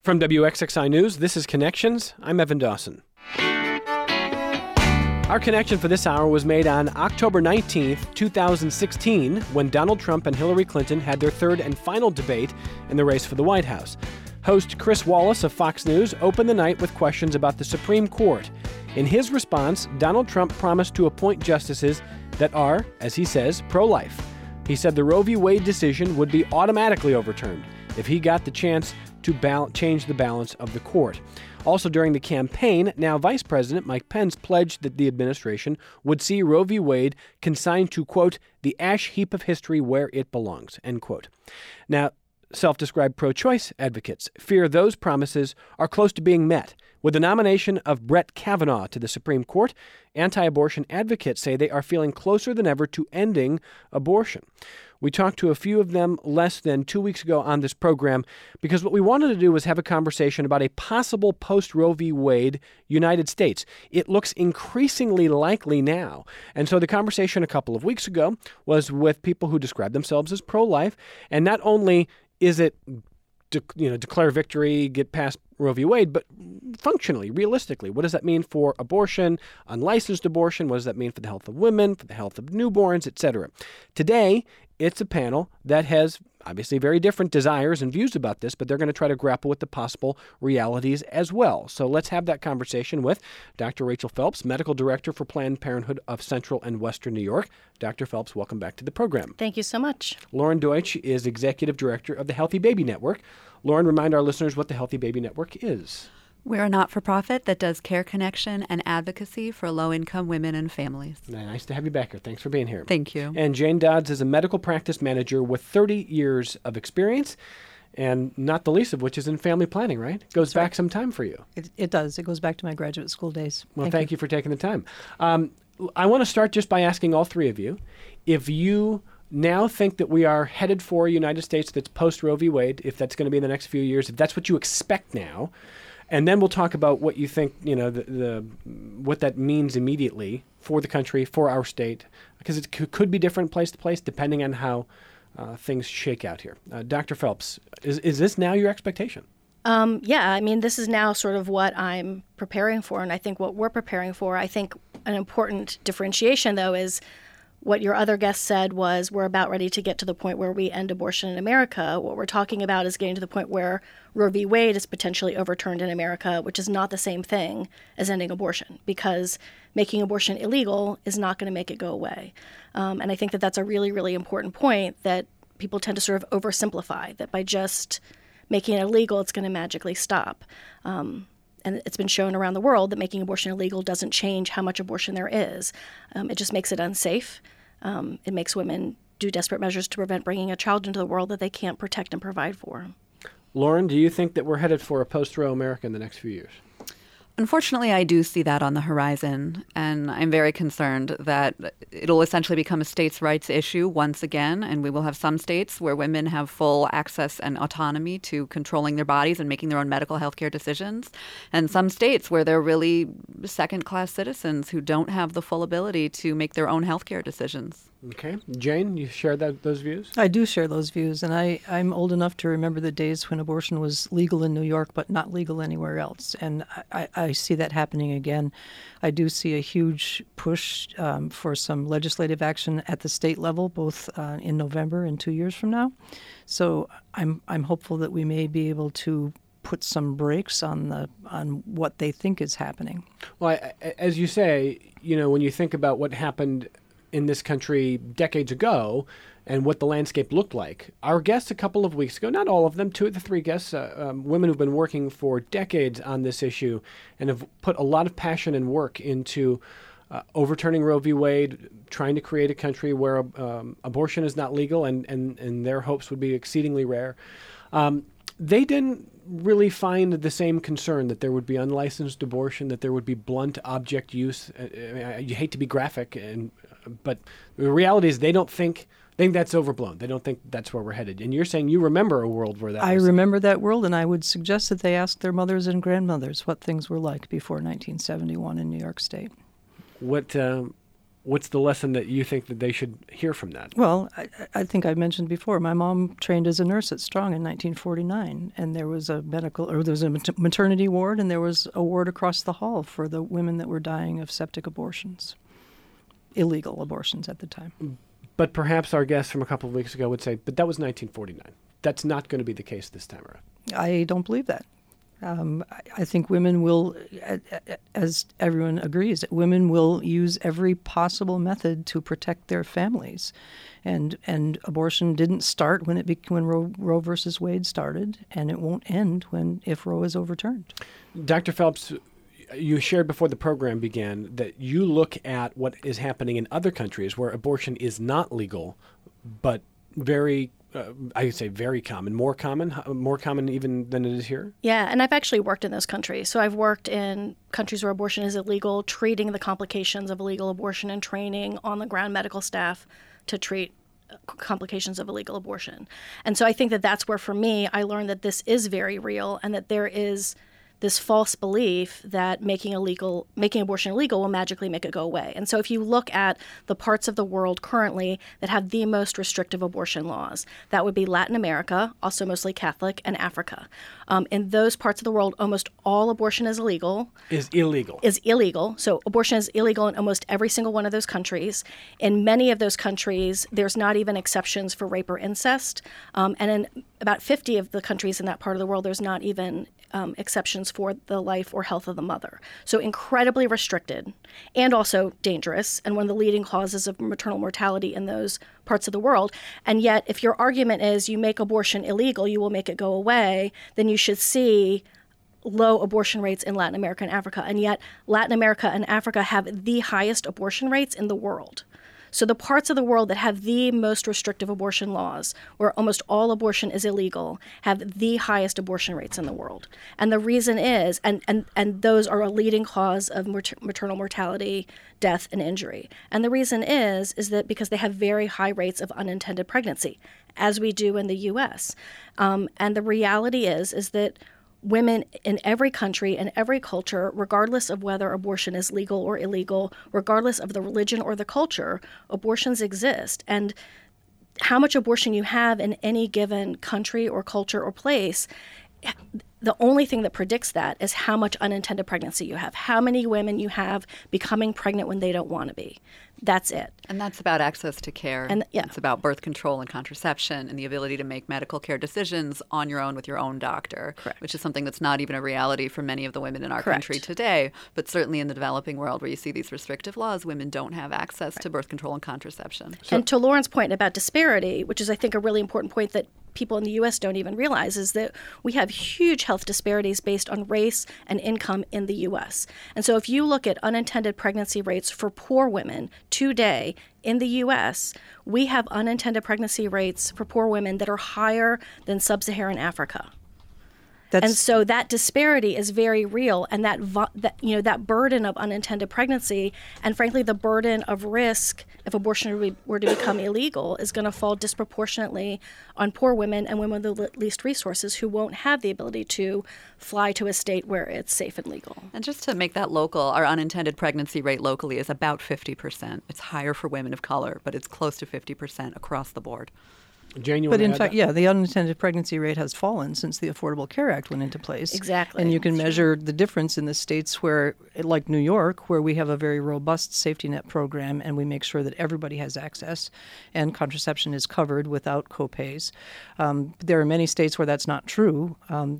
From WXXI News, this is Connections. I'm Evan Dawson. Our connection for this hour was made on October 19th, 2016, when Donald Trump and Hillary Clinton had their third and final debate in the race for the White House. Host Chris Wallace of Fox News opened the night with questions about the Supreme Court. In his response, Donald Trump promised to appoint justices that are, as he says, pro-life. He said the Roe v. Wade decision would be automatically overturned if he got the chance to change the balance of the court. Also during the campaign, now Vice President Mike Pence pledged that the administration would see Roe v. Wade consigned to, quote, the ash heap of history where it belongs, end quote. Now, self-described pro-choice advocates fear those promises are close to being met. With the nomination of Brett Kavanaugh to the Supreme Court, anti-abortion advocates say they are feeling closer than ever to ending abortion. We talked to a few of them less than 2 weeks ago on this program because what we wanted to do was have a conversation about a possible post-Roe v. Wade United States. It looks increasingly likely now. And so the conversation a couple of weeks ago was with people who describe themselves as pro-life. And not only is it declare victory, get past Roe v. Wade, but functionally, realistically, what does that mean for abortion, unlicensed abortion? What does that mean for the health of women, for the health of newborns, etc.? Today, it's a panel that has obviously very different desires and views about this, but they're going to try to grapple with the possible realities as well. So let's have that conversation with Dr. Rachel Phelps, Medical Director for Planned Parenthood of Central and Western New York. Dr. Phelps, welcome back to the program. Thank you so much. Lauren Deutsch is Executive Director of the Healthy Baby Network. Lauren, remind our listeners what the Healthy Baby Network is. We're a not-for-profit that does care connection and advocacy for low-income women and families. Nice to have you back here. Thanks for being here. Thank you. And Jane Dodds is a medical practice manager with 30 years of experience, and not the least of which is in family planning, right? Goes back some time for you. It does. It goes back to my graduate school days. Well, thank you for taking the time. I want to start just by asking all three of you, if you now think that we are headed for a United States that's post-Roe v. Wade, if that's going to be in the next few years, if that's what you expect now, and then we'll talk about what you think, what that means immediately for the country, for our state, because it could be different place to place depending on how things shake out here. Dr. Phelps, is this now your expectation? Yeah, I mean, this is now sort of what I'm preparing for, and I think what we're preparing for. I think an important differentiation, though, is what your other guest said was we're about ready to get to the point where we end abortion in America. What we're talking about is getting to the point where Roe v. Wade is potentially overturned in America, which is not the same thing as ending abortion, because making abortion illegal is not going to make it go away. And I think that that's a really, really important point that people tend to sort of oversimplify, that by just making it illegal, it's going to magically stop. And it's been shown around the world that making abortion illegal doesn't change how much abortion there is. It just makes it unsafe. It makes women do desperate measures to prevent bringing a child into the world that they can't protect and provide for. Lauren, do you think that we're headed for a post-Roe America in the next few years? Unfortunately, I do see that on the horizon, and I'm very concerned that it'll essentially become a states' rights issue once again, and we will have some states where women have full access and autonomy to controlling their bodies and making their own medical health care decisions, and some states where they're really second-class citizens who don't have the full ability to make their own health care decisions. Okay. Jane, you share those views? I do share those views, and I'm old enough to remember the days when abortion was legal in New York but not legal anywhere else, and I see that happening again. I do see a huge push for some legislative action at the state level, both in November and 2 years from now. So I'm hopeful that we may be able to put some brakes on what they think is happening. Well, as you say, when you think about what happened in this country decades ago and what the landscape looked like. Our guests a couple of weeks ago, not all of them, two of the three guests, women who've been working for decades on this issue and have put a lot of passion and work into overturning Roe v. Wade, trying to create a country where abortion is not legal, and their hopes would be exceedingly rare. They didn't really find the same concern that there would be unlicensed abortion, that there would be blunt object use. You hate to be graphic, but the reality is they think that's overblown. They don't think that's where we're headed. And you're saying you remember a world where that I remember that world, and I would suggest that they ask their mothers and grandmothers what things were like before 1971 in New York State. What What's the lesson that you think that they should hear from that? Well, I think I mentioned before, my mom trained as a nurse at Strong in 1949, and there was a maternity ward, and there was a ward across the hall for the women that were dying of septic abortions, illegal abortions at the time. But perhaps our guest from a couple of weeks ago would say, but that was 1949. That's not going to be the case this time around. I don't believe that. I think women will, as everyone agrees, women will use every possible method to protect their families, and abortion didn't start when Roe versus Wade started, and it won't end if Roe is overturned. Dr. Phelps, you shared before the program began that you look at what is happening in other countries where abortion is not legal, but very I would say very common, more common even than it is here? Yeah, and I've actually worked in those countries. So I've worked in countries where abortion is illegal, treating the complications of illegal abortion and training on-the-ground medical staff to treat complications of illegal abortion. And so I think that that's where, for me, I learned that this is very real and that there is this false belief that making abortion illegal will magically make it go away. And so if you look at the parts of the world currently that have the most restrictive abortion laws, that would be Latin America, also mostly Catholic, and Africa. In those parts of the world, almost all abortion is illegal. Is illegal. So abortion is illegal in almost every single one of those countries. In many of those countries, there's not even exceptions for rape or incest. And in about 50 of the countries in that part of the world, there's not even exceptions for the life or health of the mother. So incredibly restricted and also dangerous, and one of the leading causes of maternal mortality in those parts of the world. And yet, if your argument is you make abortion illegal, you will make it go away, then you should see low abortion rates in Latin America and Africa. And yet, Latin America and Africa have the highest abortion rates in the world. So the parts of the world that have the most restrictive abortion laws, where almost all abortion is illegal, have the highest abortion rates in the world. And the reason is, and those are a leading cause of maternal mortality, death, and injury. And the reason is that because they have very high rates of unintended pregnancy, as we do in the U.S. And the reality is that women in every country and every culture, regardless of whether abortion is legal or illegal, regardless of the religion or the culture, abortions exist. And how much abortion you have in any given country or culture or place, the only thing that predicts that is how much unintended pregnancy you have, how many women you have becoming pregnant when they don't want to be. That's it. And that's about access to care. And It's about birth control and contraception and the ability to make medical care decisions on your own with your own doctor. Correct. Which is something that's not even a reality for many of the women in our Correct. country today. But certainly in the developing world where you see these restrictive laws, women don't have access to birth control and contraception. And to Lauren's point about disparity, which is, I think, a really important point that people in the U.S. don't even realize, is that we have huge health disparities based on race and income in the U.S. And so if you look at unintended pregnancy rates for poor women today in the U.S., we have unintended pregnancy rates for poor women that are higher than sub-Saharan Africa. And so that disparity is very real, and that burden of unintended pregnancy, and frankly the burden of risk if abortion were to become illegal, is going to fall disproportionately on poor women and women with the least resources who won't have the ability to fly to a state where it's safe and legal. And just to make that local, our unintended pregnancy rate locally is about 50%. It's higher for women of color, but it's close to 50% across the board. Jane, but in fact, the unintended pregnancy rate has fallen since the Affordable Care Act went into place. Exactly. And you can measure the difference in the states where, like New York, where we have a very robust safety net program and we make sure that everybody has access and contraception is covered without copays. There are many states where that's not true.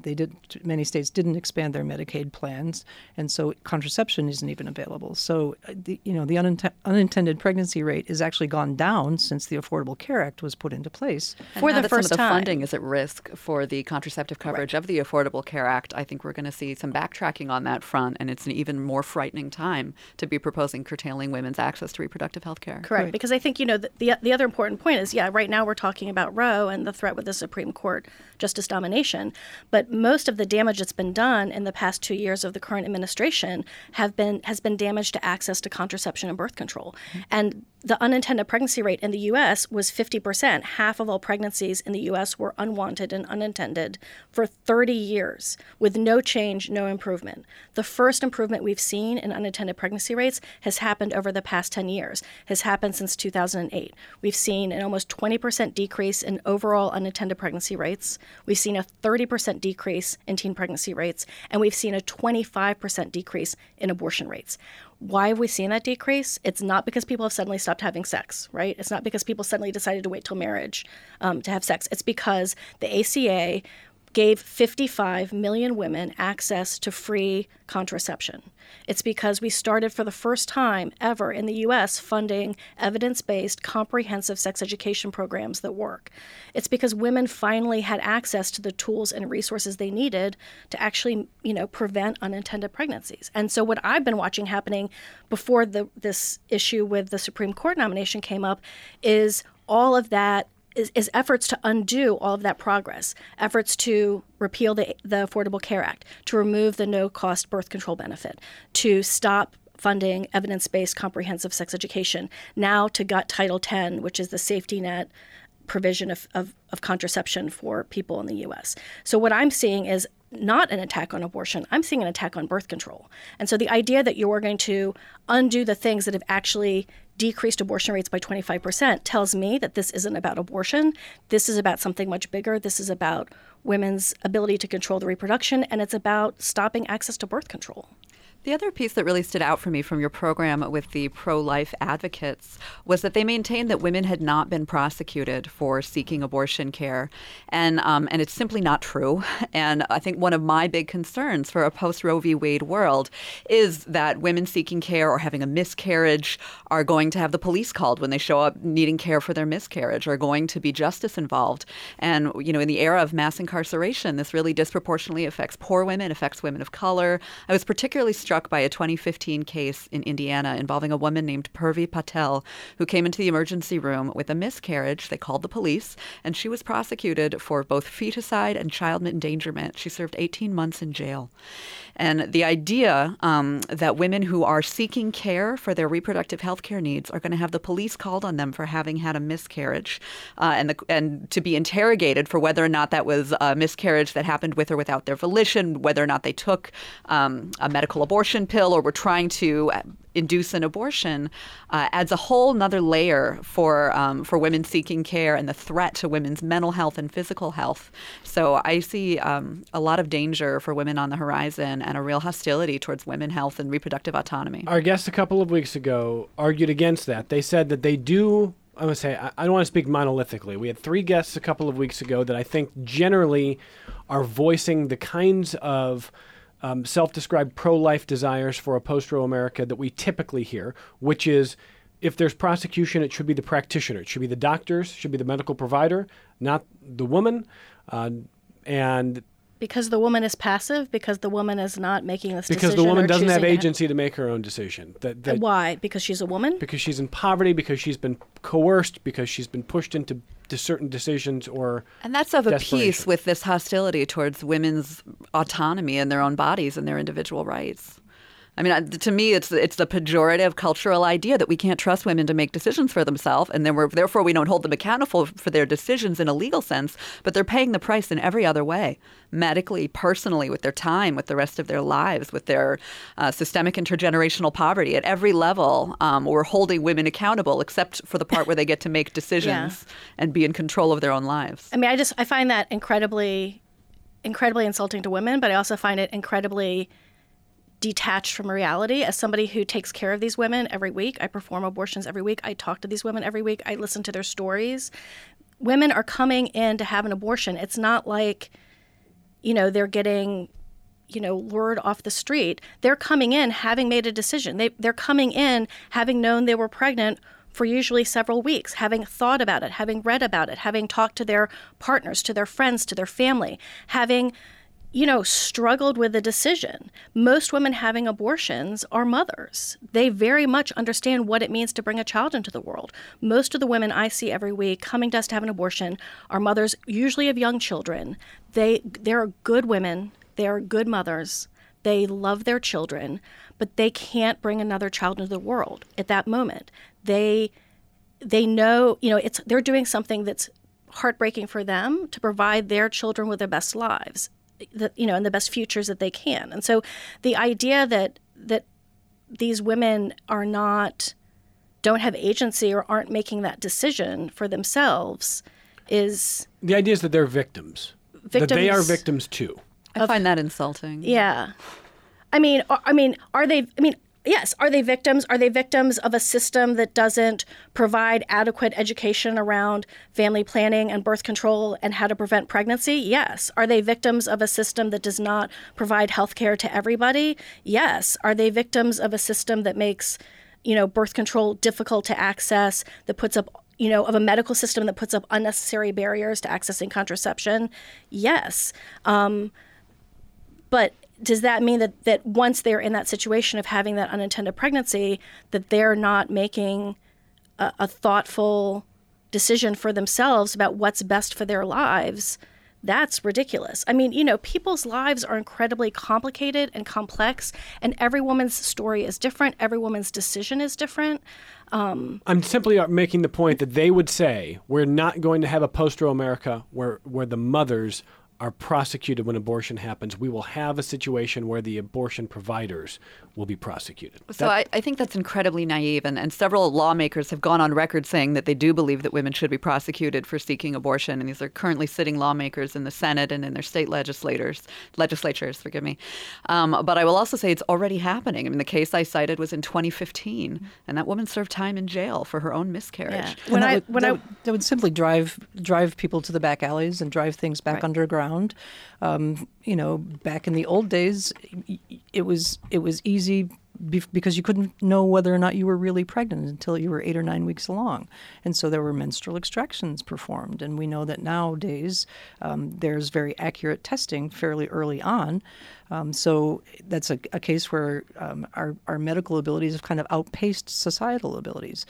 Many states didn't expand their Medicaid plans, and so contraception isn't even available. So, the unintended pregnancy rate has actually gone down since the Affordable Care Act was put into place. And for now the that first some of the time. funding is at risk for the contraceptive coverage of the Affordable Care Act, I think we're going to see some backtracking on that front, and it's an even more frightening time to be proposing curtailing women's access to reproductive health care. Correct, Right. because I think, the other important point is, right now we're talking about Roe and the threat with the Supreme Court justice nomination, but most of the damage that's been done in the past 2 years of the current administration has been damage to access to contraception and birth control. And the unintended pregnancy rate in the U.S. was 50%. Half of all pregnancies in the U.S. were unwanted and unintended for 30 years with no change, no improvement. The first improvement we've seen in unintended pregnancy rates has happened over the past 10 years, has happened since 2008. We've seen an almost 20% decrease in overall unintended pregnancy rates. We've seen a 30% decrease in teen pregnancy rates, and we've seen a 25% decrease in abortion rates. Why have we seen that decrease? It's not because people have suddenly stopped having sex, right? It's not because people suddenly decided to wait till marriage to have sex. It's because the ACA gave 55 million women access to free contraception. It's because we started for the first time ever in the U.S. funding evidence-based comprehensive sex education programs that work. It's because women finally had access to the tools and resources they needed to actually, prevent unintended pregnancies. And so what I've been watching happening before this issue with the Supreme Court nomination came up is all of that is efforts to undo all of that progress, efforts to repeal the Affordable Care Act, to remove the no-cost birth control benefit, to stop funding evidence-based comprehensive sex education, now to gut Title X, which is the safety net provision of contraception for people in the U.S. So what I'm seeing is not an attack on abortion. I'm seeing an attack on birth control. And so the idea that you are going to undo the things that have actually decreased abortion rates by 25% tells me that this isn't about abortion. This is about something much bigger. This is about women's ability to control the reproduction, and it's about stopping access to birth control. The other piece that really stood out for me from your program with the pro-life advocates was that they maintained that women had not been prosecuted for seeking abortion care. And it's simply not true. And I think one of my big concerns for a post-Roe v. Wade world is that women seeking care or having a miscarriage are going to have the police called when they show up needing care for their miscarriage, or going to be justice involved. And, in the era of mass incarceration, this really disproportionately affects poor women, affects women of color. I was particularly struck by a 2015 case in Indiana involving a woman named Purvi Patel, who came into the emergency room with a miscarriage. They called the police, and she was prosecuted for both feticide and child endangerment. She served 18 months in jail. And the idea that women who are seeking care for their reproductive health care needs are going to have the police called on them for having had a miscarriage and to be interrogated for whether or not that was a miscarriage that happened with or without their volition, whether or not they took a medical abortion pill or were trying to induce an abortion, adds a whole nother layer for women seeking care and the threat to women's mental health and physical health. So I see a lot of danger for women on the horizon and a real hostility towards women's health and reproductive autonomy. Our guests a couple of weeks ago argued against that. They said that they do, I would say, I don't want to speak monolithically. We had 3 guests a couple of weeks ago that I think generally are voicing the kinds of self-described pro-life desires for a post-Roe America that we typically hear, which is if there's prosecution, it should be the practitioner. It should be the doctors, it should be the medical provider, not the woman. And because the woman is passive, because the woman is not making this decision. Because the woman doesn't have agency to make her own decision. Why? Because she's a woman? Because she's in poverty, because she's been coerced, because she's been pushed into certain decisions or And that's of a piece with this hostility towards women's autonomy in their own bodies and their individual rights. I mean, to me, it's the pejorative cultural idea that we can't trust women to make decisions for themselves, and therefore we don't hold them accountable for their decisions in a legal sense, but they're paying the price in every other way, medically, personally, with their time, with the rest of their lives, with their systemic intergenerational poverty. At every level, we're holding women accountable, except for the part where they get to make decisions and be in control of their own lives. I mean, I find that incredibly insulting to women, but I also find it incredibly detached from reality. As somebody who takes care of these women every week, I perform abortions every week, I talk to these women every week, I listen to their stories. Women are coming in to have an abortion. It's not like, they're getting, lured off the street. They're coming in having made a decision. They're coming in having known they were pregnant for usually several weeks, having thought about it, having read about it, having talked to their partners, to their friends, to their family, having struggled with the decision. Most women having abortions are mothers. They very much understand what it means to bring a child into the world. Most of the women I see every week coming to us to have an abortion are mothers, usually of young children. They're good women. They are good mothers. They love their children, but they can't bring another child into the world at that moment. They they know, they're doing something that's heartbreaking for them to provide their children with their best lives, and the best futures that they can. And so the idea that these women don't have agency or aren't making that decision for themselves is... The idea is that they're victims. That they are victims too. I find that insulting. Yeah. Yes. Are they victims? Are they victims of a system that doesn't provide adequate education around family planning and birth control and how to prevent pregnancy? Yes. Are they victims of a system that does not provide health care to everybody? Yes. Are they victims of a system that makes, birth control difficult to access, that puts up, of a medical system that puts up unnecessary barriers to accessing contraception? Yes. But does that mean that once they're in that situation of having that unintended pregnancy, that they're not making a thoughtful decision for themselves about what's best for their lives? That's ridiculous. People's lives are incredibly complicated and complex, and every woman's story is different. Every woman's decision is different. I'm simply making the point that they would say, we're not going to have a post-Roe America where the mothers are prosecuted when abortion happens. We will have a situation where the abortion providers will be prosecuted. So I think that's incredibly naive, and several lawmakers have gone on record saying that they do believe that women should be prosecuted for seeking abortion, and these are currently sitting lawmakers in the Senate and in their state legislatures. But I will also say it's already happening. The case I cited was in 2015, and that woman served time in jail for her own miscarriage. Yeah. That would simply drive people to the back alleys and drive things back underground. Back in the old days, it was easy because you couldn't know whether or not you were really pregnant until you were 8 or 9 weeks along. And so there were menstrual extractions performed. And we know that nowadays there's very accurate testing fairly early on. So that's a case where our medical abilities have kind of outpaced societal abilities.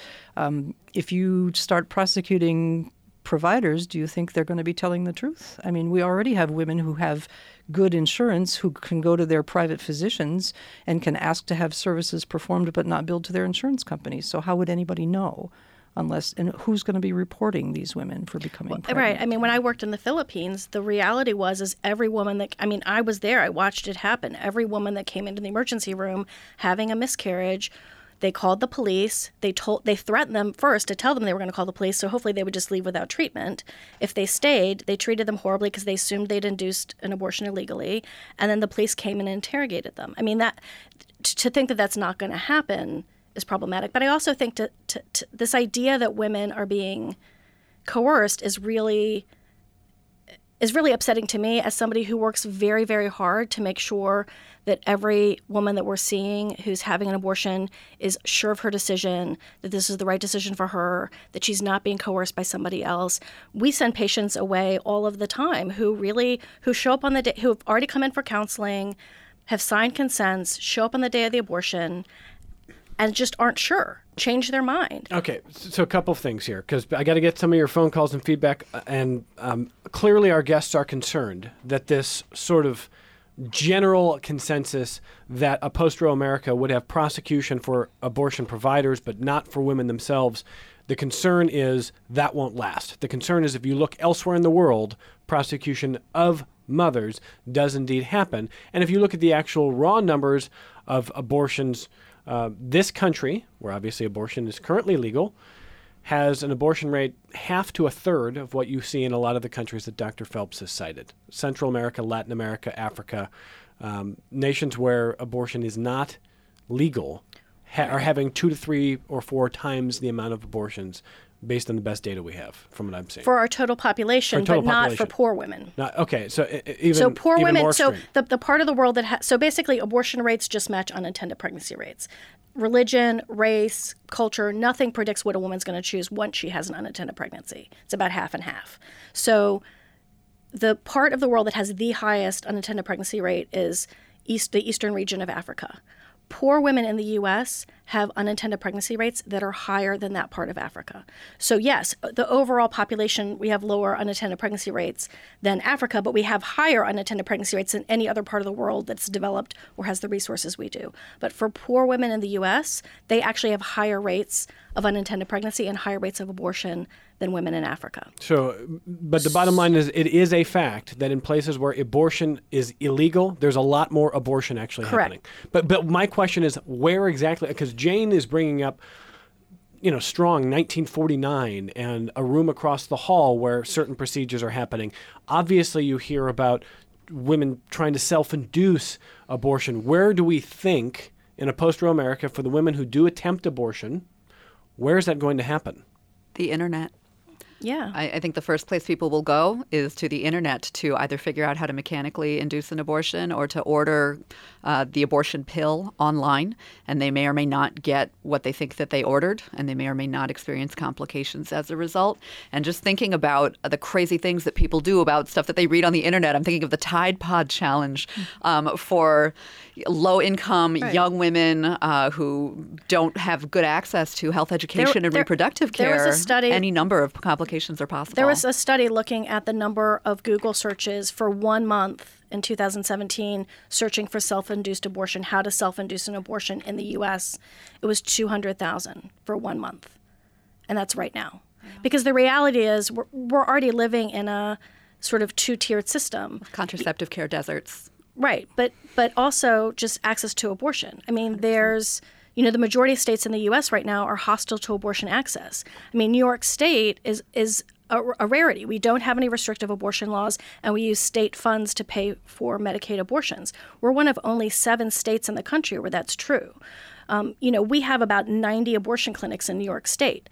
If you start prosecuting providers, do you think they're going to be telling the truth? We already have women who have good insurance who can go to their private physicians and can ask to have services performed but not billed to their insurance companies. So how would anybody know? And who's going to be reporting these women for becoming pregnant? Right. When I worked in the Philippines, the reality was every woman that, I was there, I watched it happen. Every woman that came into the emergency room having a miscarriage, they called the police. They threatened them first to tell them they were going to call the police, so hopefully they would just leave without treatment. If they stayed, they treated them horribly because they assumed they'd induced an abortion illegally, and then the police came and interrogated them. To think that that's not going to happen is problematic. But I also think to this idea that women are being coerced is really upsetting to me as somebody who works very, very hard to make sure that every woman that we're seeing who's having an abortion is sure of her decision, that this is the right decision for her, that she's not being coerced by somebody else. We send patients away all of the time who show up on the day, who have already come in for counseling, have signed consents, show up on the day of the abortion, and just aren't sure, change their mind. Okay, so a couple of things here, because I got to get some of your phone calls and feedback, and clearly our guests are concerned that this sort of general consensus that a post-Roe America would have prosecution for abortion providers but not for women themselves, the concern is that won't last. The concern is if you look elsewhere in the world, prosecution of mothers does indeed happen. And if you look at the actual raw numbers of abortions, this country, where obviously abortion is currently legal, has an abortion rate half to a third of what you see in a lot of the countries that Dr. Phelps has cited. Central America, Latin America, Africa, nations where abortion is not legal are having 2 to 3 or 4 times the amount of abortions based on the best data we have from what I'm seeing. For our total population, but not for poor women. So poor even women, more so extreme. the part of the world that so basically abortion rates just match unintended pregnancy rates. Religion, race, culture, nothing predicts what a woman's going to choose once she has an unintended pregnancy. It's about half and half. So the part of the world that has the highest unintended pregnancy rate is the eastern region of Africa. Poor women in the U.S. have unintended pregnancy rates that are higher than that part of Africa. So yes, the overall population, we have lower unintended pregnancy rates than Africa, but we have higher unintended pregnancy rates than any other part of the world that's developed or has the resources we do. But for poor women in the U.S., they actually have higher rates of unintended pregnancy and higher rates of abortion than women in Africa. So, but the bottom line is it is a fact that in places where abortion is illegal, there's a lot more abortion actually happening. But my question is where exactly, because Jane is bringing up, strong 1949 and a room across the hall where certain procedures are happening. Obviously, you hear about women trying to self-induce abortion. Where do we think in a post-Roe America for the women who do attempt abortion, where is that going to happen? The internet. Yeah. I think the first place people will go is to the internet to either figure out how to mechanically induce an abortion or to order the abortion pill online. And they may or may not get what they think that they ordered, and they may or may not experience complications as a result. And just thinking about the crazy things that people do about stuff that they read on the internet, I'm thinking of the Tide Pod Challenge for low-income young women who don't have good access to health education and reproductive care. There was a study, any number of complications are possible. There was a study looking at the number of Google searches for 1 month in 2017 searching for self-induced abortion, how to self-induce an abortion in the U.S. It was 200,000 for 1 month. And that's right now. Because the reality is we're already living in a sort of two-tiered system. Contraceptive care deserts. Right, but also just access to abortion. I mean, there's, the majority of states in the U.S. right now are hostile to abortion access. I mean, New York State is a rarity. We don't have any restrictive abortion laws, and we use state funds to pay for Medicaid abortions. We're one of only 7 states in the country where that's true. We have about 90 abortion clinics in New York State.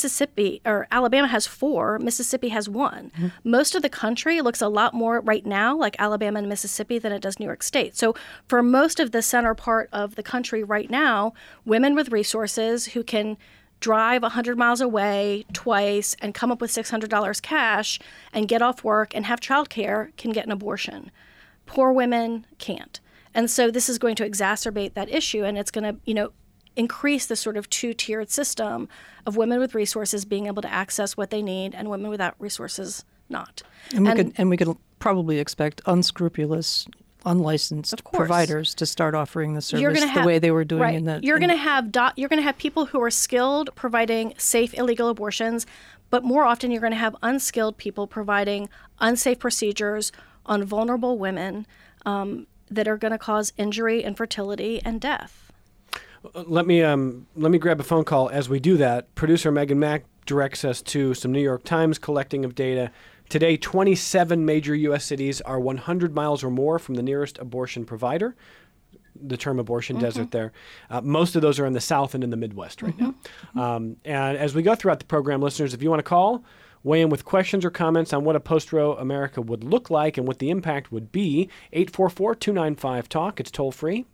Alabama has 4. Mississippi has 1. Mm-hmm. Most of the country looks a lot more right now like Alabama and Mississippi than it does New York State. So for most of the center part of the country right now, women with resources who can drive 100 miles away twice and come up with $600 cash and get off work and have childcare can get an abortion. Poor women can't. And so this is going to exacerbate that issue, and it's going to, increase the sort of two-tiered system of women with resources being able to access what they need and women without resources not. And we could probably expect unscrupulous, unlicensed providers to start offering the service the way they were doing in the. You're going to have people who are skilled providing safe illegal abortions, but more often you're going to have unskilled people providing unsafe procedures on vulnerable women. That are going to cause injury, infertility, and death. Let me grab a phone call. As we do that, producer Megan Mack directs us to some New York Times collecting of data. Today, 27 major U.S. cities are 100 miles or more from the nearest abortion provider. The term abortion desert there. Most of those are in the South and in the Midwest right now. And as we go throughout the program, listeners, if you want to call, weigh in with questions or comments on what a post-Roe America would look like and what the impact would be. 844-295-TALK. It's toll-free.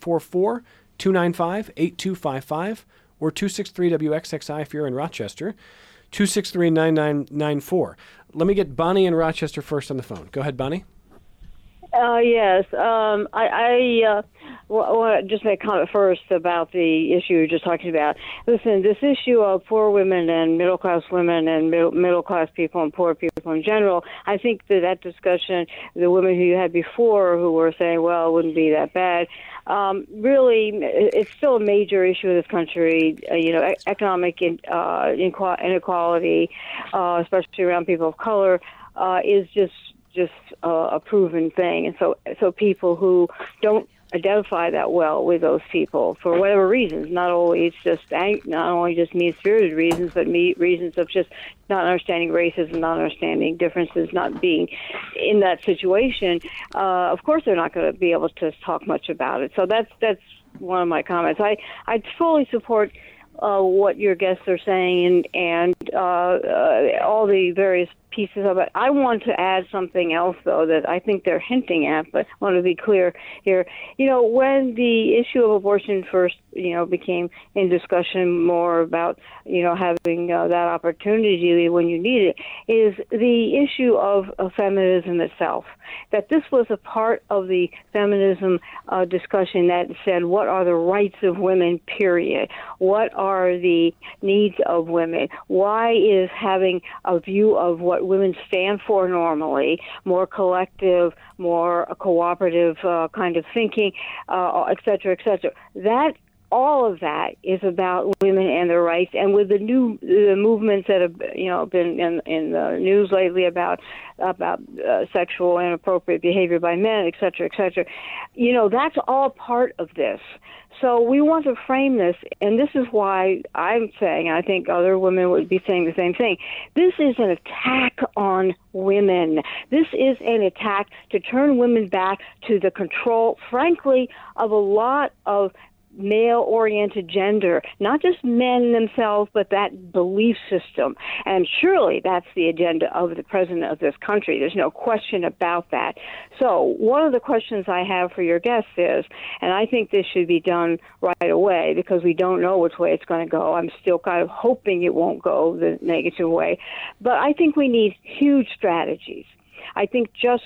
844-295-8255 or 263-WXXI if you're in Rochester. 263-9994. Let me get Bonnie in Rochester first on the phone. Go ahead, Bonnie. Yes. I want to just make a comment first about the issue you're just talking about. Listen, this issue of poor women and middle-class women and middle-class people and poor people in general, I think that discussion, the women who you had before who were saying, well, it wouldn't be that bad, really, it's still a major issue in this country. Economic inequality, especially around people of color, is just a proven thing. And so people who don't identify that well with those people for whatever reasons, not only just mean-spirited reasons, but reasons of just not understanding racism, not understanding differences, not being in that situation, of course they're not going to be able to talk much about it. So that's one of my comments. I fully support what your guests are saying and all the various pieces of it. I want to add something else, though, that I think they're hinting at, but I want to be clear here. When the issue of abortion first, became in discussion more about, having that opportunity when you need it, is the issue of feminism itself. That this was a part of the feminism discussion that said, what are the rights of women, period? What are the needs of women? Why is having a view of what women stand for normally, more collective, more cooperative kind of thinking, et cetera, et cetera. All of that is about women and their rights, and with the movements that have been in the news lately about sexual inappropriate behavior by men, et cetera, that's all part of this. So we want to frame this, and this is why I'm saying, and I think other women would be saying the same thing, this is an attack on women. This is an attack to turn women back to the control, frankly, of a lot of male-oriented gender, not just men themselves, but that belief system. And surely that's the agenda of the president of this country. There's no question about that. So one of the questions I have for your guests is, and I think this should be done right away because we don't know which way it's going to go. I'm still kind of hoping it won't go the negative way. But I think we need huge strategies. I think just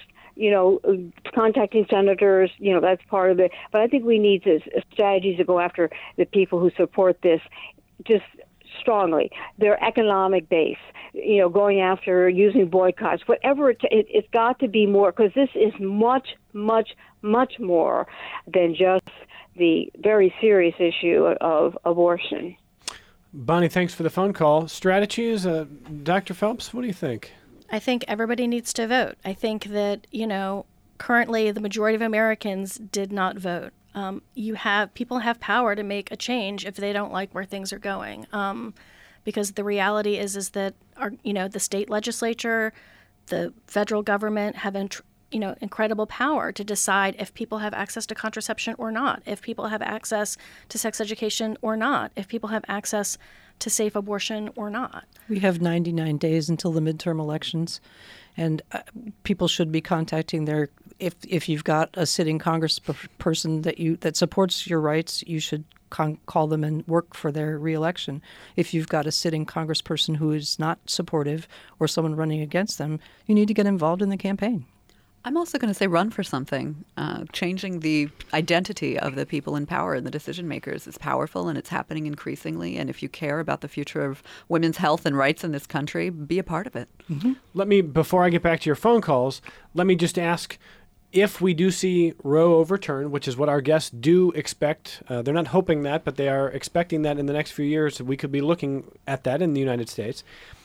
contacting senators, that's part of it. But I think we need strategies to go after the people who support this just strongly. Their economic base, going after using boycotts, whatever it's got to be more, because this is much, much, much more than just the very serious issue of abortion. Bonnie, thanks for the phone call. Strategies, Dr. Phelps, what do you think? I think everybody needs to vote. I think that, currently the majority of Americans did not vote. People have power to make a change if they don't like where things are going. Because the reality is that the state legislature, the federal government have incredible power to decide if people have access to contraception or not, if people have access to sex education or not, if people have access to safe abortion or not. We have 99 days until the midterm elections, and people should be contacting if you've got a sitting congressperson that supports your rights, you should call them and work for their reelection. If you've got a sitting congressperson who is not supportive or someone running against them, you need to get involved in the campaign. I'm also going to say run for something. Changing the identity of the people in power and the decision makers is powerful, and it's happening increasingly. And if you care about the future of women's health and rights in this country, be a part of it. Mm-hmm. Before I get back to your phone calls, let me just ask, if we do see Roe overturned, which is what our guests do expect, they're not hoping that, but they are expecting that in the next few years, we could be looking at that in the United States.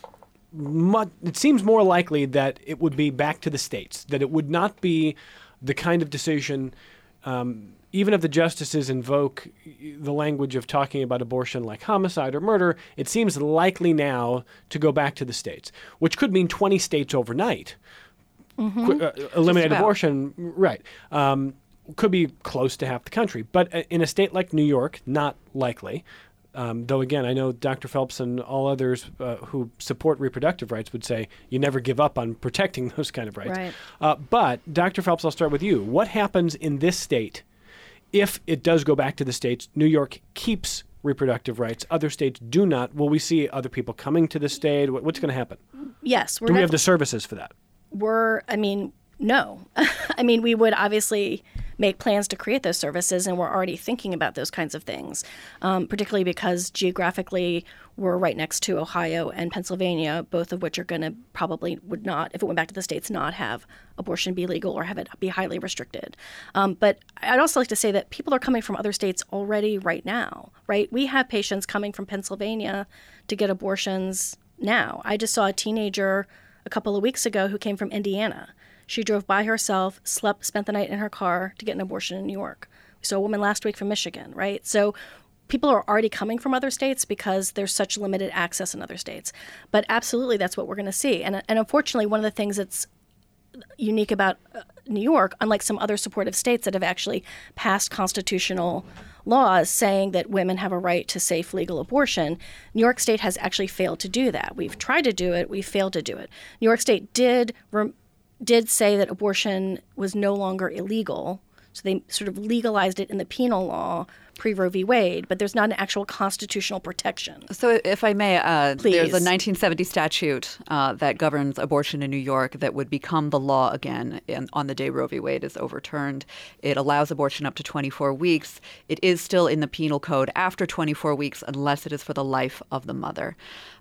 It seems more likely that it would be back to the states, that it would not be the kind of decision, even if the justices invoke the language of talking about abortion like homicide or murder, it seems likely now to go back to the states, which could mean 20 states overnight. Eliminate abortion, right. Could be close to half the country. But in a state like New York, not likely. Though, again, I know Dr. Phelps and all others who support reproductive rights would say you never give up on protecting those kind of rights. Right. But, Dr. Phelps, I'll start with you. What happens in this state if it does go back to the states? New York keeps reproductive rights. Other states do not. Will we see other people coming to the state? What's going to happen? Yes. Do we have the services for that? No. We would obviously make plans to create those services, and we're already thinking about those kinds of things, particularly because geographically we're right next to Ohio and Pennsylvania, both of which are going to probably would not, if it went back to the states, not have abortion be legal or have it be highly restricted. But I'd also like to say that people are coming from other states already right now, right? We have patients coming from Pennsylvania to get abortions now. I just saw a teenager a couple of weeks ago who came from Indiana. She drove by herself, spent the night in her car to get an abortion in New York. We saw a woman last week from Michigan, right? So people are already coming from other states because there's such limited access in other states. But absolutely, that's what we're going to see. And unfortunately, one of the things that's unique about New York, unlike some other supportive states that have actually passed constitutional laws saying that women have a right to safe legal abortion. New York State has actually failed to do that. We've tried to do it. We've failed to do it. New York State did say that abortion was no longer illegal. So they sort of legalized it in the penal law pre-Roe v. Wade, but there's not an actual constitutional protection. So if I may, Please. There's a 1970 statute that governs abortion in New York that would become the law again on the day Roe v. Wade is overturned. It allows abortion up to 24 weeks. It is still in the penal code after 24 weeks unless it is for the life of the mother.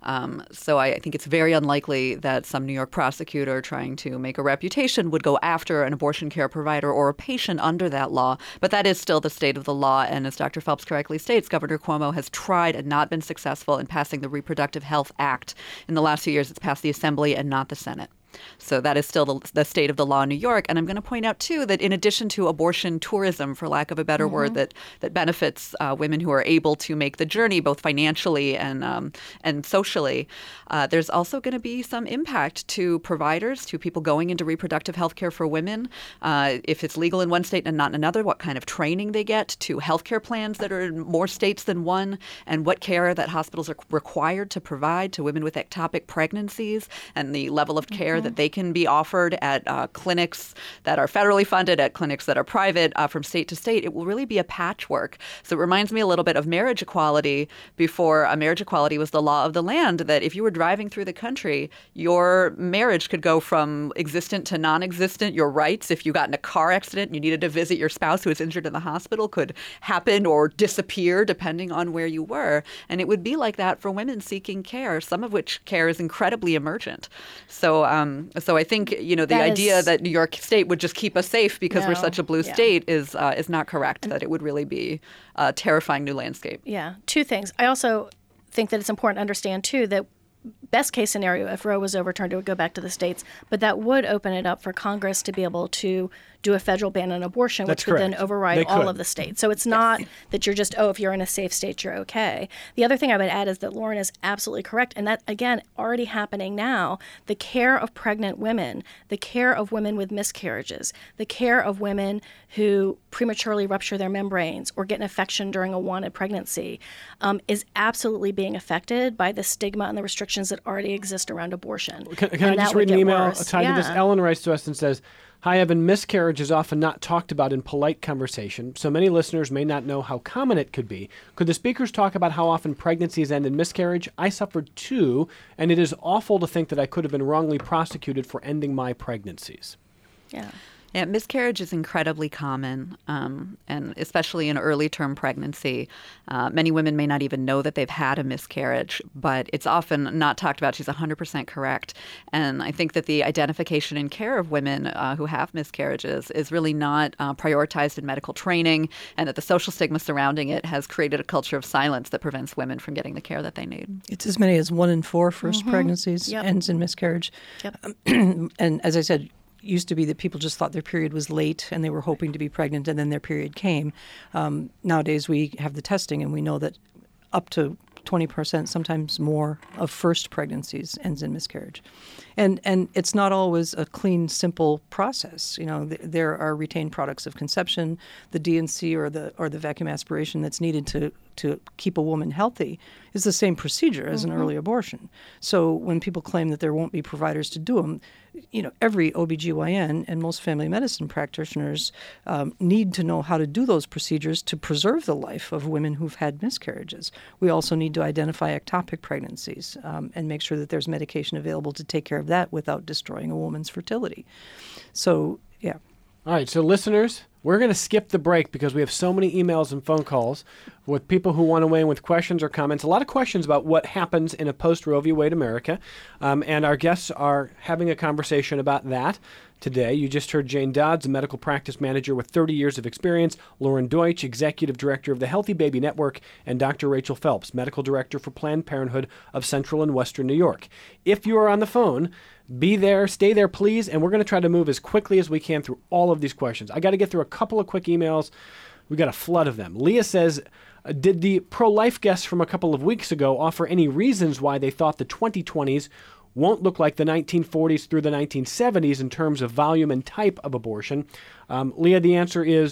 So I think it's very unlikely that some New York prosecutor trying to make a reputation would go after an abortion care provider or a patient under that law. But that is still the state of the law. And as Dr. Phelps correctly states, Governor Cuomo has tried and not been successful in passing the Reproductive Health Act. In the last few years, it's passed the Assembly and not the Senate. So that is still the state of the law in New York. And I'm going to point out, too, that in addition to abortion tourism, for lack of a better word, that benefits women who are able to make the journey both financially and socially, there's also going to be some impact to providers, to people going into reproductive health care for women. If it's legal in one state and not in another, what kind of training they get, to health care plans that are in more states than one, and what care that hospitals are required to provide to women with ectopic pregnancies, and the level of care that they can be offered at clinics that are federally funded, at clinics that are private, from state to state. It will really be a patchwork. So it reminds me a little bit of marriage equality before marriage equality was the law of the land, that if you were driving through the country, your marriage could go from existent to non-existent. Your rights, if you got in a car accident and you needed to visit your spouse who was injured in the hospital, could happen or disappear depending on where you were. And it would be like that for women seeking care, some of which care is incredibly emergent. So I think, the idea that New York State would just keep us safe because we're such a blue state is not correct, that it would really be a terrifying new landscape. Yeah. Two things. I also think that it's important to understand, too, that best case scenario, if Roe was overturned, it would go back to the states. But that would open it up for Congress to be able to do a federal ban on abortion, which would then override all of the states. So it's not that you're just, if you're in a safe state, you're okay. The other thing I would add is that Lauren is absolutely correct. And that, again, already happening now. The care of pregnant women, the care of women with miscarriages, the care of women who prematurely rupture their membranes or get an infection during a wanted pregnancy is absolutely being affected by the stigma and the restrictions that already exist around abortion. Can I just read an email tied to this? Ellen writes to us and says, "Hi, Evan, miscarriage is often not talked about in polite conversation, so many listeners may not know how common it could be. Could the speakers talk about how often pregnancies end in miscarriage? I suffered too, and it is awful to think that I could have been wrongly prosecuted for ending my pregnancies." Yeah. Yeah, miscarriage is incredibly common, and especially in early-term pregnancy. Many women may not even know that they've had a miscarriage, but it's often not talked about. She's 100% correct. And I think that the identification and care of women who have miscarriages is really not prioritized in medical training, and that the social stigma surrounding it has created a culture of silence that prevents women from getting the care that they need. It's as many as 1 in 4 first pregnancies ends in miscarriage. Yep. And as I said, used to be that people just thought their period was late and they were hoping to be pregnant and then their period came. Nowadays we have the testing and we know that up to 20%, sometimes more, of first pregnancies ends in miscarriage. And it's not always a clean, simple process. There are retained products of conception, the D&C or the vacuum aspiration that's needed to keep a woman healthy is the same procedure as an early abortion. So when people claim that there won't be providers to do them, every OBGYN and most family medicine practitioners need to know how to do those procedures to preserve the life of women who've had miscarriages. We also need to identify ectopic pregnancies and make sure that there's medication available to take care of that without destroying a woman's fertility. So, yeah. All right, so listeners, we're going to skip the break because we have so many emails and phone calls with people who want to weigh in with questions or comments. A lot of questions about what happens in a post-Roe v. Wade America, and our guests are having a conversation about that today. You just heard Jane Dodds, a medical practice manager with 30 years of experience, Lauren Deutsch, executive director of the Healthy Baby Network, and Dr. Rachel Phelps, medical director for Planned Parenthood of Central and Western New York. If you are on the phone, be there, stay there, please, and we're going to try to move as quickly as we can through all of these questions. I got to get through a couple of quick emails. We got a flood of them. Leah says, did the pro-life guests from a couple of weeks ago offer any reasons why they thought the 2020s won't look like the 1940s through the 1970s in terms of volume and type of abortion? Leah, the answer is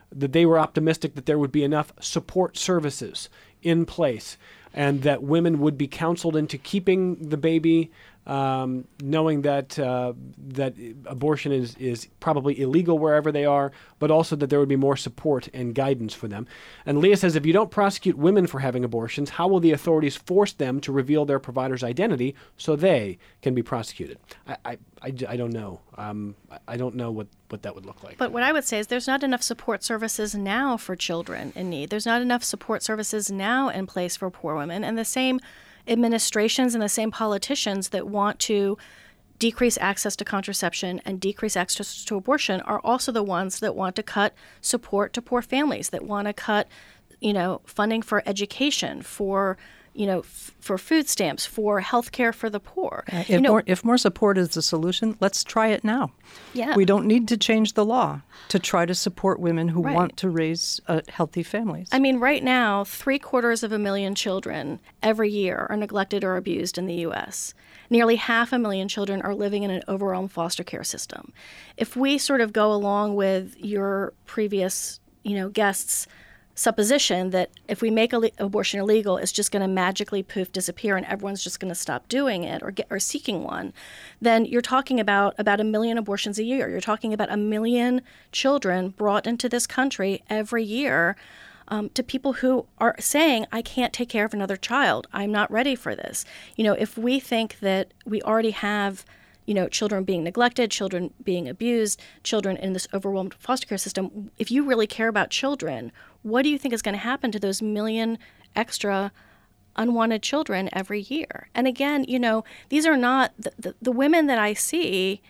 that they were optimistic that there would be enough support services in place and that women would be counseled into keeping the baby, knowing that that abortion is probably illegal wherever they are, but also that there would be more support and guidance for them. And Leah says, if you don't prosecute women for having abortions, how will the authorities force them to reveal their provider's identity so they can be prosecuted? I don't know. I don't know what that would look like. But what I would say is there's not enough support services now for children in need. There's not enough support services now in place for poor women. And the same administrations and the same politicians that want to decrease access to contraception and decrease access to abortion are also the ones that want to cut support to poor families, that want to cut, funding for education, for for food stamps, for health care for the poor. If more support is the solution, let's try it now. Yeah. We don't need to change the law to try to support women who want to raise healthy families. I mean, right now, 750,000 children every year are neglected or abused in the U.S. Nearly 500,000 children are living in an overwhelmed foster care system. If we sort of go along with your previous, guests' supposition that if we make abortion illegal, it's just going to magically poof disappear and everyone's just going to stop doing it or seeking one, then you're talking about 1 million abortions a year. You're talking about 1 million children brought into this country every year to people who are saying, I can't take care of another child. I'm not ready for this. If we think that we already have children being neglected, children being abused, children in this overwhelmed foster care system, if you really care about children, what do you think is going to happen to those 1 million extra unwanted children every year? And again, these are not the women that I see.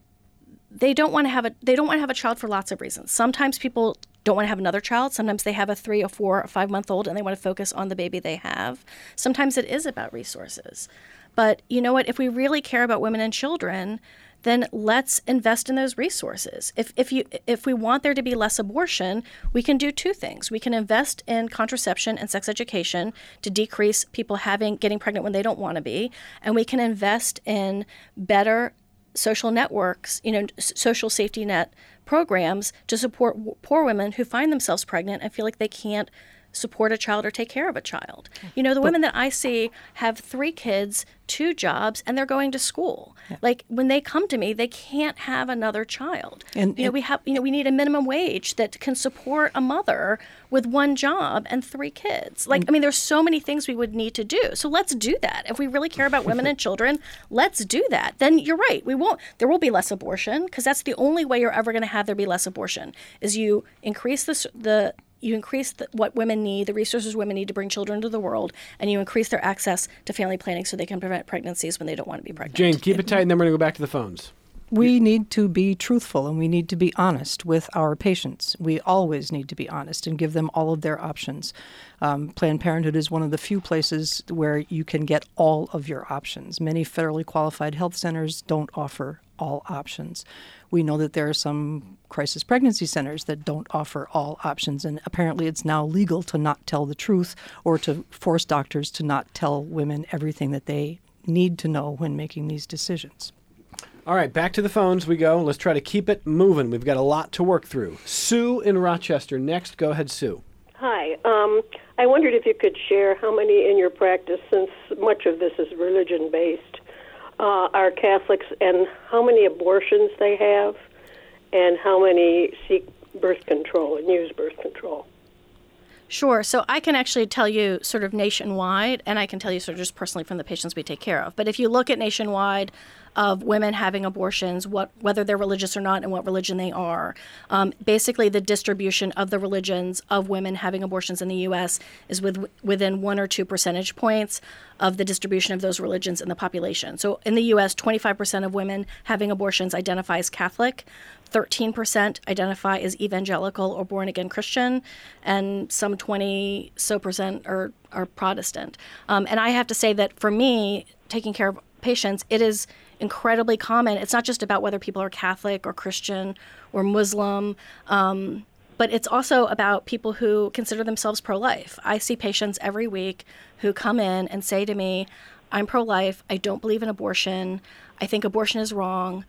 They don't want to have a child for lots of reasons. Sometimes people don't want to have another child. Sometimes they have a 3 or 4 or 5 month old and they want to focus on the baby they have. Sometimes it is about resources. But you know what? If we really care about women and children, then let's invest in those resources. If we want there to be less abortion, we can do 2 things. We can invest in contraception and sex education to decrease people getting pregnant when they don't want to be, and we can invest in better social networks, social safety net programs to support poor women who find themselves pregnant and feel like they can't support a child or take care of a child. The women that I see have 3 kids, 2 jobs, and they're going to school. Yeah. Like when they come to me, they can't have another child. And we need a minimum wage that can support a mother with 1 job and 3 kids. There's so many things we would need to do. So let's do that. If we really care about women and children, let's do that. Then you're right. There will be less abortion, because that's the only way you're ever going to have there be less abortion, is you increase what women need, the resources women need to bring children into the world, and you increase their access to family planning so they can prevent pregnancies when they don't want to be pregnant. Jane, keep it tight, and then we're going to go back to the phones. We need to be truthful, and we need to be honest with our patients. We always need to be honest and give them all of their options. Planned Parenthood is one of the few places where you can get all of your options. Many federally qualified health centers don't offer all options. We know that there are some crisis pregnancy centers that don't offer all options, and apparently it's now legal to not tell the truth or to force doctors to not tell women everything that they need to know when making these decisions. All right, back to the phones we go. Let's try to keep it moving. We've got a lot to work through. Sue in Rochester next. Go ahead, Sue. Hi. I wondered if you could share how many in your practice, since much of this is religion-based, are Catholics, and how many abortions they have, and how many seek birth control and use birth control. Sure. So I can actually tell you sort of nationwide, and I can tell you sort of just personally from the patients we take care of. But if you look at nationwide of women having abortions, whether they're religious or not and what religion they are, basically the distribution of the religions of women having abortions in the U.S. is within 1 or 2 percentage points of the distribution of those religions in the population. So in the U.S., 25% of women having abortions identify as Catholic, 13% identify as evangelical or born-again Christian, and some 20% are Protestant. And I have to say that for me, taking care of patients, it is incredibly common. It's not just about whether people are Catholic or Christian or Muslim, but it's also about people who consider themselves pro-life. I see patients every week who come in and say to me, I'm pro-life, I don't believe in abortion, I think abortion is wrong,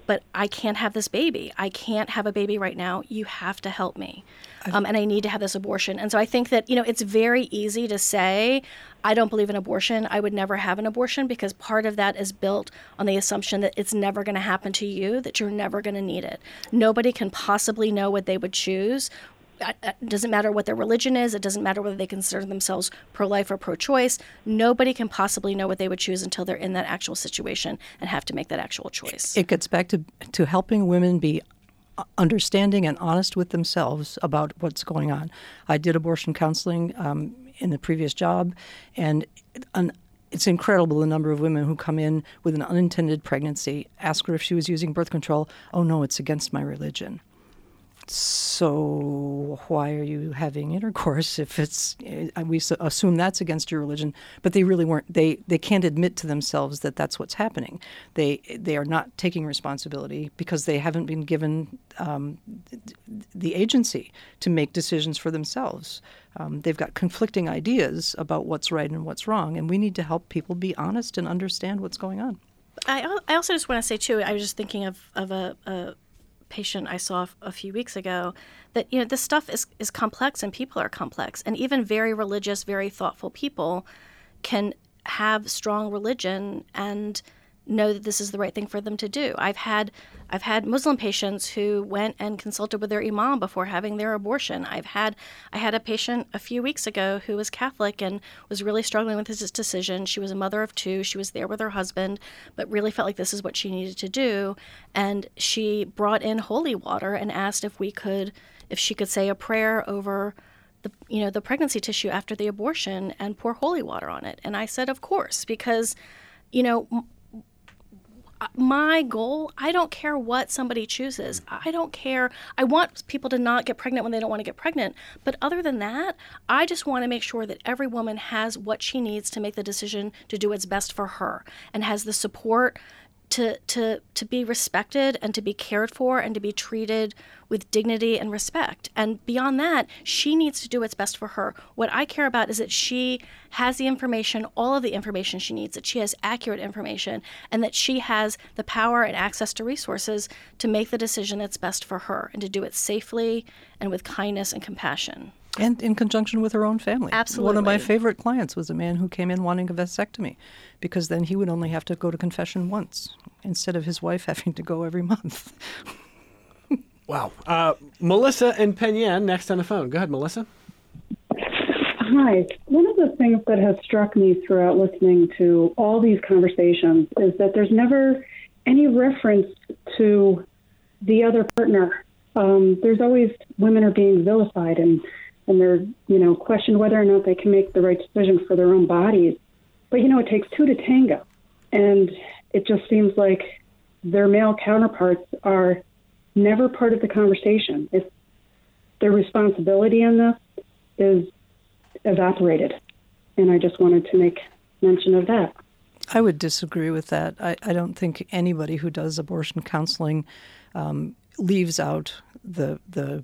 but I can't have this baby. I can't have a baby right now. You have to help me. And I need to have this abortion. And so I think that, it's very easy to say, I don't believe in abortion. I would never have an abortion, because part of that is built on the assumption that it's never going to happen to you, that you're never going to need it. Nobody can possibly know what they would choose. It doesn't matter what their religion is. It doesn't matter whether they consider themselves pro-life or pro-choice. Nobody can possibly know what they would choose until they're in that actual situation and have to make that actual choice. It gets back to helping women be understanding and honest with themselves about what's going on. I did abortion counseling in the previous job, and it's incredible the number of women who come in with an unintended pregnancy, ask her if she was using birth control. Oh, no, it's against my religion. So why are you having intercourse if we assume that's against your religion? But they really weren't. They can't admit to themselves that that's what's happening. They are not taking responsibility because they haven't been given the agency to make decisions for themselves. They've got conflicting ideas about what's right and what's wrong, and we need to help people be honest and understand what's going on. I also just want to say, too, I was just thinking of a patient I saw a few weeks ago, that this stuff is complex and people are complex, and even very religious, very thoughtful people can have strong religion and know that this is the right thing for them to do. I've had Muslim patients who went and consulted with their imam before having their abortion. I had a patient a few weeks ago who was Catholic and was really struggling with his decision. She was a mother of two. She was there with her husband, but really felt like this is what she needed to do. And she brought in holy water and asked if she could say a prayer over the pregnancy tissue after the abortion and pour holy water on it. And I said, of course, because my goal, I don't care what somebody chooses. I don't care. I want people to not get pregnant when they don't want to get pregnant. But other than that, I just want to make sure that every woman has what she needs to make the decision to do what's best for her, and has the support to be respected and to be cared for and to be treated with dignity and respect. And beyond that, she needs to do what's best for her. What I care about is that she has the information, all of the information she needs, that she has accurate information, and that she has the power and access to resources to make the decision that's best for her, and to do it safely and with kindness and compassion. And in conjunction with her own family. Absolutely. One of my favorite clients was a man who came in wanting a vasectomy, because then he would only have to go to confession once instead of his wife having to go every month. Wow. Melissa and Penn Yan next on the phone. Go ahead, Melissa. Hi. One of the things that has struck me throughout listening to all these conversations is that there's never any reference to the other partner. There's always women are being vilified and they're, questioned whether or not they can make the right decision for their own bodies. But, it takes two to tango. And it just seems like their male counterparts are never part of the conversation. Their responsibility in this is evaporated. And I just wanted to make mention of that. I would disagree with that. I don't think anybody who does abortion counseling leaves out the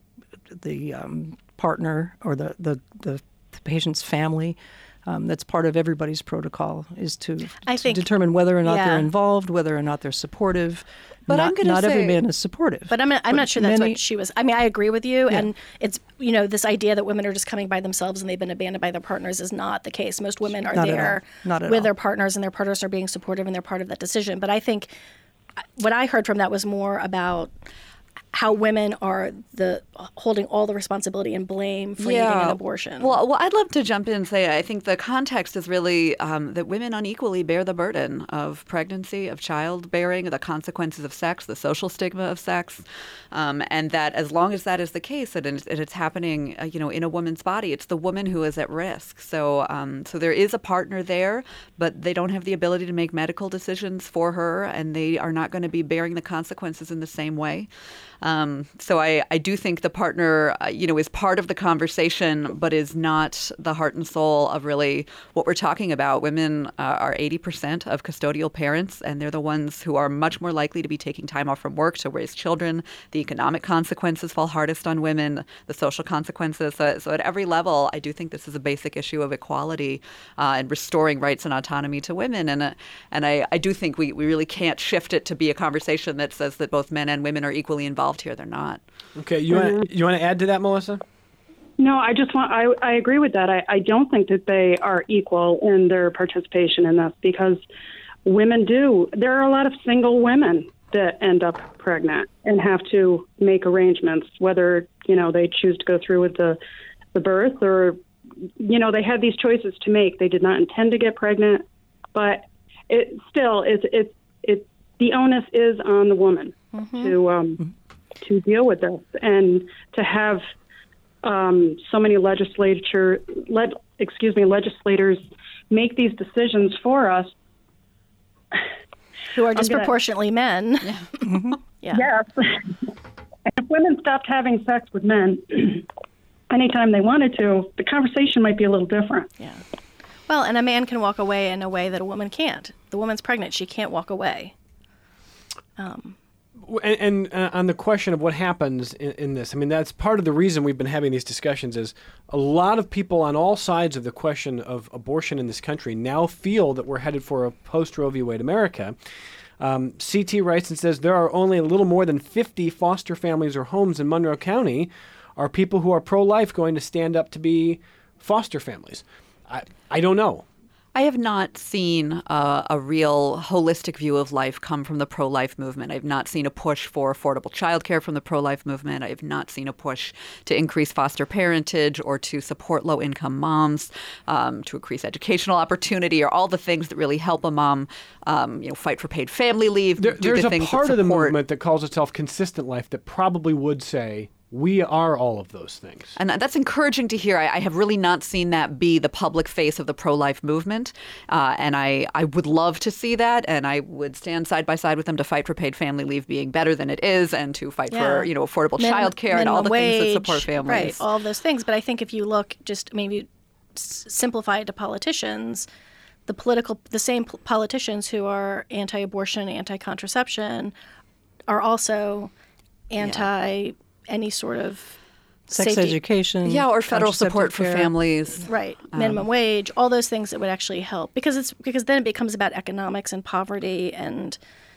partner or the patient's family. That's part of everybody's protocol, is to determine whether or not they're involved, whether or not they're supportive. But not every man is supportive. But I'm not sure that's what she was. I mean, I agree with you. Yeah. And it's, this idea that women are just coming by themselves and they've been abandoned by their partners is not the case. Most women are there with their partners, and their partners are being supportive, and they're part of that decision. But I think what I heard from that was more about how women are holding all the responsibility and blame for needing an abortion. Well, I'd love to jump in and say I think the context is really that women unequally bear the burden of pregnancy, of childbearing, the consequences of sex, the social stigma of sex, and that as long as that is the case, and it's happening, in a woman's body, it's the woman who is at risk. So there is a partner there, but they don't have the ability to make medical decisions for her, and they are not going to be bearing the consequences in the same way. So I do think the partner, is part of the conversation, but is not the heart and soul of really what we're talking about. Women are 80% of custodial parents, and they're the ones who are much more likely to be taking time off from work to raise children. The economic consequences fall hardest on women, the social consequences. So at every level, I do think this is a basic issue of equality and restoring rights and autonomy to women. And I do think we really can't shift it to be a conversation that says that both men and women are equally involved here. They're not. Okay, you want to add to that, Melissa? No, I agree with that. I don't think that they are equal in their participation in this, because there are a lot of single women that end up pregnant and have to make arrangements, whether, they choose to go through with the birth or, they had these choices to make. They did not intend to get pregnant, but it still is, the onus is on the woman to deal with this, and to have so many legislators make these decisions for us, who are disproportionately men. Yeah. Yeah. Yes. And if women stopped having sex with men anytime they wanted to, the conversation might be a little different. Yeah. Well, and a man can walk away in a way that a woman can't. The woman's pregnant; she can't walk away. And on the question of what happens in this, I mean, that's part of the reason we've been having these discussions is a lot of people on all sides of the question of abortion in this country now feel that we're headed for a post-Roe v. Wade America. CT writes and says there are only a little more than 50 foster families or homes in Monroe County. Are people who are pro-life going to stand up to be foster families? I don't know. I have not seen a real holistic view of life come from the pro-life movement. I have not seen a push for affordable childcare from the pro-life movement. I have not seen a push to increase foster parentage or to support low-income moms, to increase educational opportunity, or all the things that really help a mom, fight for paid family leave. There's a part of the movement that calls itself Consistent Life that probably would say, we are all of those things. And that's encouraging to hear. I have really not seen that be the public face of the pro-life movement. And I would love to see that. And I would stand side by side with them to fight for paid family leave being better than it is, and to fight for, affordable child care and all the things that support families. Right, all those things. But I think if you look, just maybe simplify it to politicians, the same politicians who are anti-abortion, anti-contraception are also anti any sort of sex education, or federal support for families, right? Minimum wage, all those things that would actually help, because then it becomes about economics and poverty. And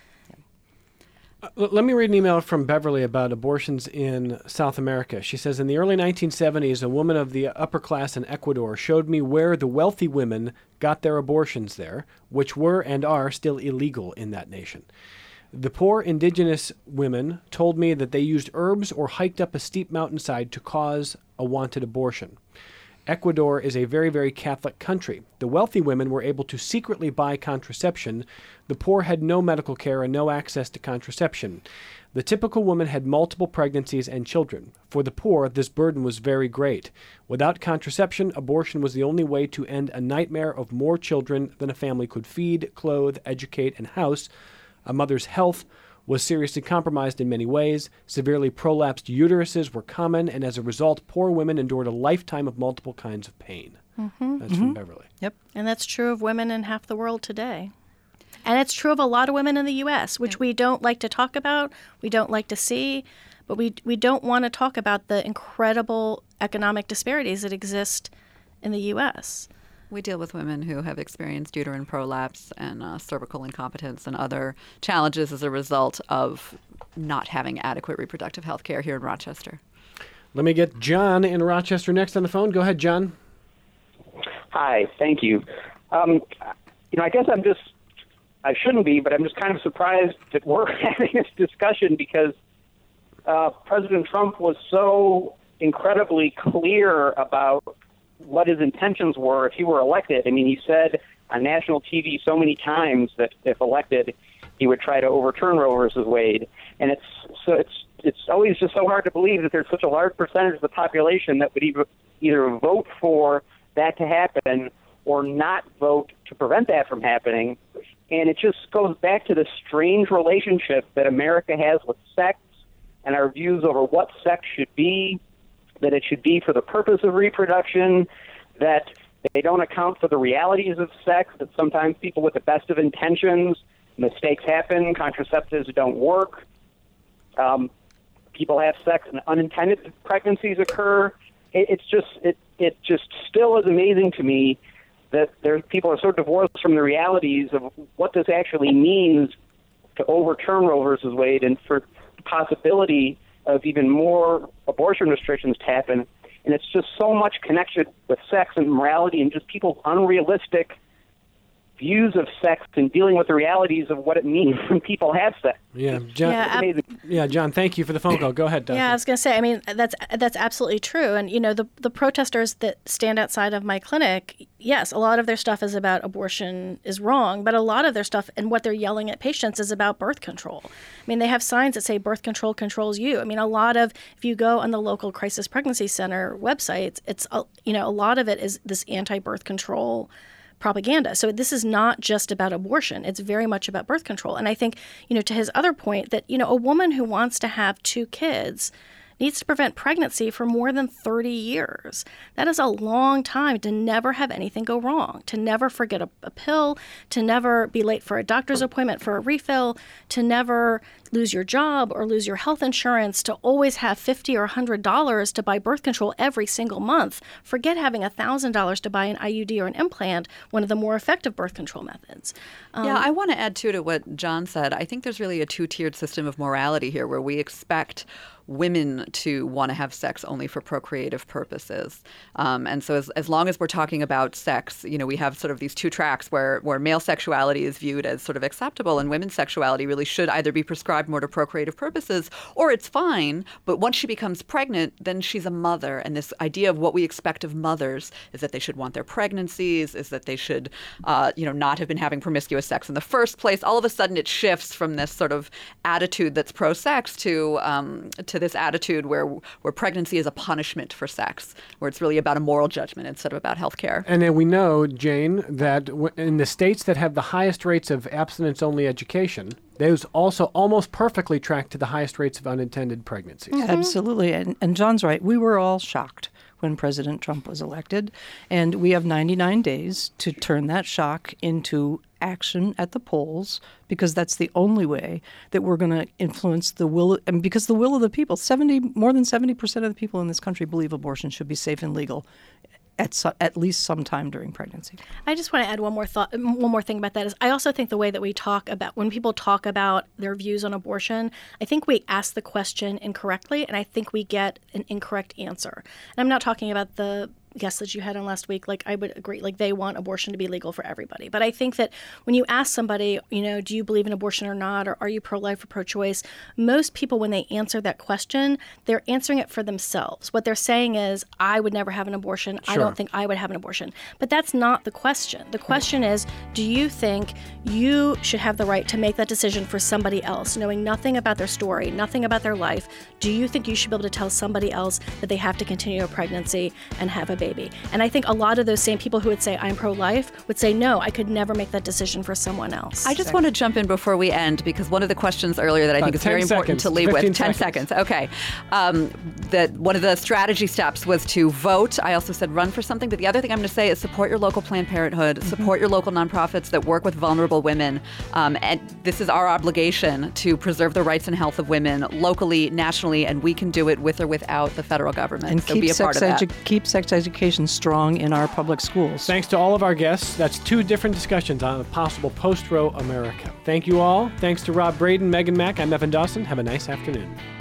let me read an email from Beverly about abortions in South America. She says, in the early 1970s, a woman of the upper class in Ecuador showed me where the wealthy women got their abortions there, which were and are still illegal in that nation. The poor indigenous women told me that they used herbs or hiked up a steep mountainside to cause a wanted abortion. Ecuador is a very, very Catholic country. The wealthy women were able to secretly buy contraception. The poor had no medical care and no access to contraception. The typical woman had multiple pregnancies and children. For the poor, this burden was very great. Without contraception, abortion was the only way to end a nightmare of more children than a family could feed, clothe, educate, and house. A mother's health was seriously compromised in many ways. Severely prolapsed uteruses were common, and as a result, poor women endured a lifetime of multiple kinds of pain. That's from Beverly. Yep. And that's true of women in half the world today. And it's true of a lot of women in the U.S., which we don't like to talk about, we don't like to see, but we don't want to talk about the incredible economic disparities that exist in the U.S. We deal with women who have experienced uterine prolapse and cervical incompetence and other challenges as a result of not having adequate reproductive health care here in Rochester. Let me get John in Rochester next on the phone. Go ahead, John. Hi, thank you. I guess I shouldn't be, but I'm just kind of surprised that we're having this discussion, because President Trump was so incredibly clear about what his intentions were if he were elected. I mean, he said on national TV so many times that if elected, he would try to overturn Roe versus Wade. And it's always just so hard to believe that there's such a large percentage of the population that would either vote for that to happen or not vote to prevent that from happening. And it just goes back to the strange relationship that America has with sex and our views over what sex should be, that it should be for the purpose of reproduction, that they don't account for the realities of sex, that sometimes people with the best of intentions, mistakes happen, contraceptives don't work, people have sex and unintended pregnancies occur. It just still is amazing to me that people are so divorced from the realities of what this actually means to overturn Roe versus Wade and for the possibility of even more abortion restrictions to happen. And it's just so much connected with sex and morality and just people's unrealistic views of sex and dealing with the realities of what it means when people have sex. Yeah, John. John, thank you for the phone call. Go ahead, Dr. Yeah, I was going to say, I mean, that's absolutely true. And, you know, the protesters that stand outside of my clinic, yes, a lot of their stuff is about abortion is wrong, but a lot of their stuff and what they're yelling at patients is about birth control. I mean, they have signs that say birth control controls you. I mean, if you go on the local crisis pregnancy center websites, it's, you know, a lot of it is this anti-birth control propaganda. So this is not just about abortion. It's very much about birth control. And I think, you know, to his other point that, you know, a woman who wants to have 2 kids needs to prevent pregnancy for more than 30 years. That is a long time to never have anything go wrong, to never forget a pill, to never be late for a doctor's appointment for a refill, to never lose your job or lose your health insurance, to always have $50 or $100 to buy birth control every single month. Forget having $1,000 to buy an IUD or an implant, one of the more effective birth control methods. I want to add, too, to what John said. I think there's really a 2-tiered system of morality here where we expect women to want to have sex only for procreative purposes. And so as long as we're talking about sex, you know, we have sort of these 2 tracks where male sexuality is viewed as sort of acceptable and women's sexuality really should either be prescribed more to procreative purposes or it's fine, but once she becomes pregnant, then she's a mother. And this idea of what we expect of mothers is that they should want their pregnancies, is that they should, not have been having promiscuous sex in the first place. All of a sudden it shifts from this sort of attitude that's pro-sex to this attitude where pregnancy is a punishment for sex, where it's really about a moral judgment instead of about health care. And then we know, Jane, that in the states that have the highest rates of abstinence-only education, those also almost perfectly track to the highest rates of unintended pregnancies. Mm-hmm. Absolutely. And John's right. We were all shocked when President Trump was elected, and we have 99 days to turn that shock into action at the polls, because that's the only way that we're going to influence the will, and because the will of the people, more than 70% of the people in this country believe abortion should be safe and legal at least sometime during pregnancy. I just want to add one more thing about that is I also think the way that we talk about, when people talk about their views on abortion, I think we ask the question incorrectly, and I think we get an incorrect answer. And I'm not talking about the guests that you had on last week. Like, I would agree, like, they want abortion to be legal for everybody. But I think that when you ask somebody, you know, do you believe in abortion or not, or are you pro-life or pro-choice, most people, when they answer that question, they're answering it for themselves. What they're saying is, I would never have an abortion. Sure. I don't think I would have an abortion. But that's not the question. The question is, do you think you should have the right to make that decision for somebody else, knowing nothing about their story, nothing about their life? Do you think you should be able to tell somebody else that they have to continue a pregnancy and have a baby? And I think a lot of those same people who would say I'm pro-life would say, no, I could never make that decision for someone else. I just want to jump in before we end, because one of the questions earlier that I think is very important to leave with. 10 seconds. Okay. That one of the strategy steps was to vote. I also said run for something. But the other thing I'm going to say is support your local Planned Parenthood, support your local nonprofits that work with vulnerable women. And this is our obligation to preserve the rights and health of women locally, nationally, and we can do it with or without the federal government. And so be a part of that. Keep sex education strong in our public schools. Thanks to all of our guests. That's 2 different discussions on a possible post-Roe America. Thank you all. Thanks to Rob Braden, Megan Mack. I'm Evan Dawson. Have a nice afternoon.